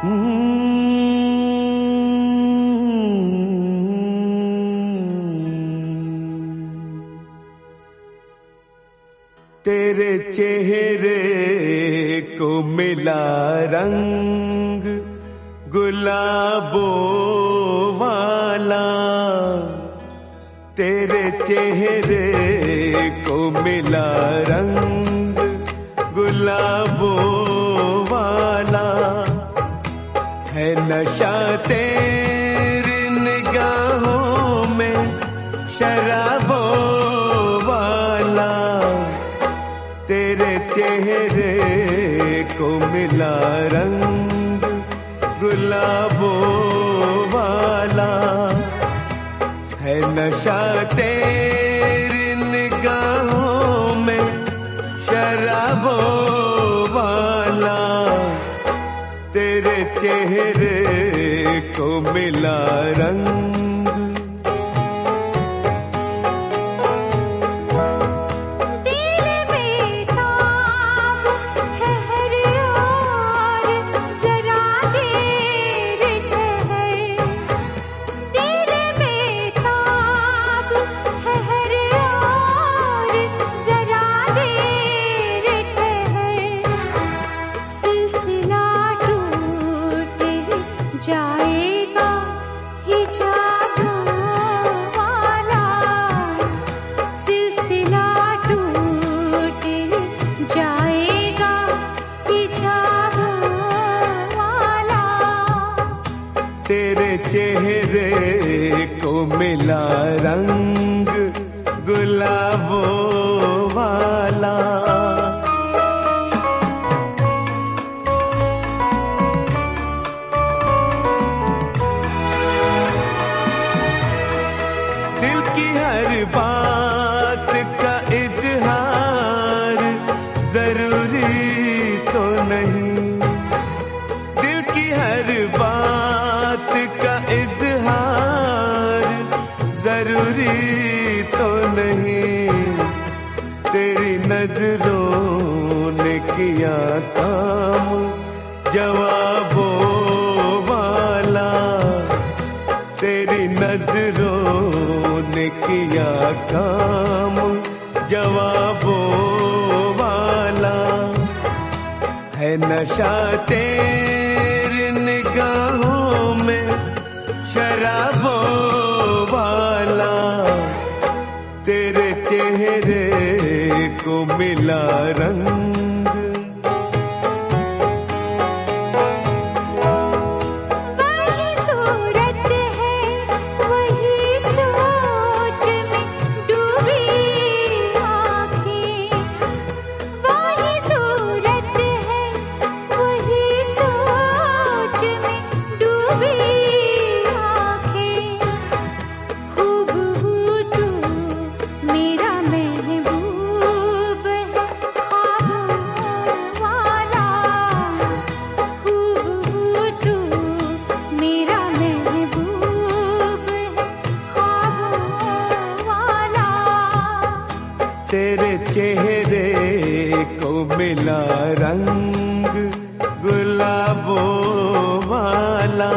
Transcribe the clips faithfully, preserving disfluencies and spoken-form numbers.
तेरे चेहरे को मिला रंग गुलाबों वाला, तेरे चेहरे को मिला रंग गुलाबों वाला, है नशा तेरी निगाहों में शराबों वाला, तेरे चेहरे को मिला रंग गुलाबों वाला, है नशा तेरी निगाहों में शराबों वाला, तेरे चेहरे को मिला रंग। तेरे चेहरे को मिला रंग गुलाबों वाला, दिल की हर बात का इजहार जरूरी तो नहीं, दिल की हर बात का इजहार जरूरी तो नहीं, तेरी नजरों ने किया काम जवाबों वाला, तेरी नजरों ने किया काम जवाबों वाला, है नशा तेरी निगाहों में शराबों वाला, तेरे चेहरे को मिला रंग। तेरे चेहरे को मिला रंग गुलाबों वाला,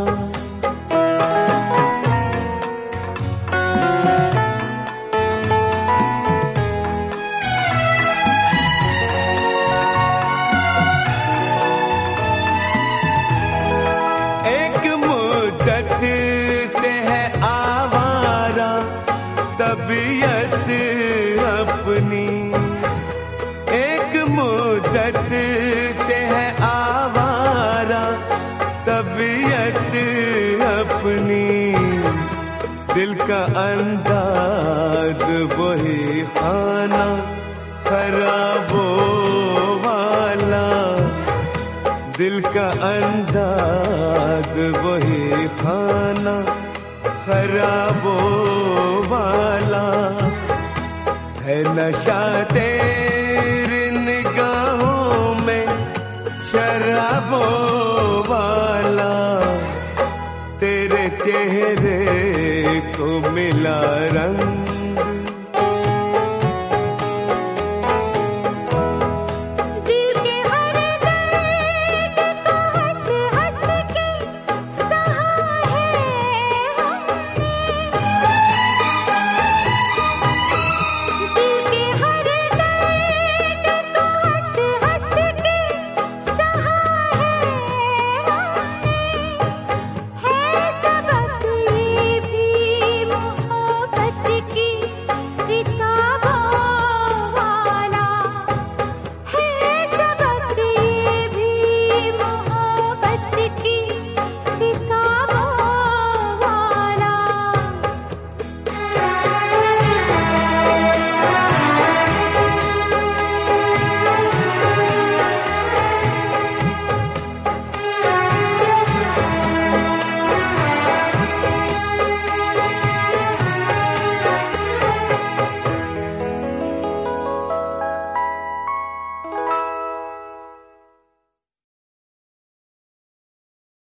एक मुद्दत से है आवारा तबीयत अपनी, एक मुद्दत से है आवारा तबीयत अपनी, दिल का अंदाज वही खाना खराबों वाला, दिल का अंदाज वही खाना खराबों वाला, है नशा तेरी निगाहों में शराबों वाला, तेरे चेहरे को मिला रंग।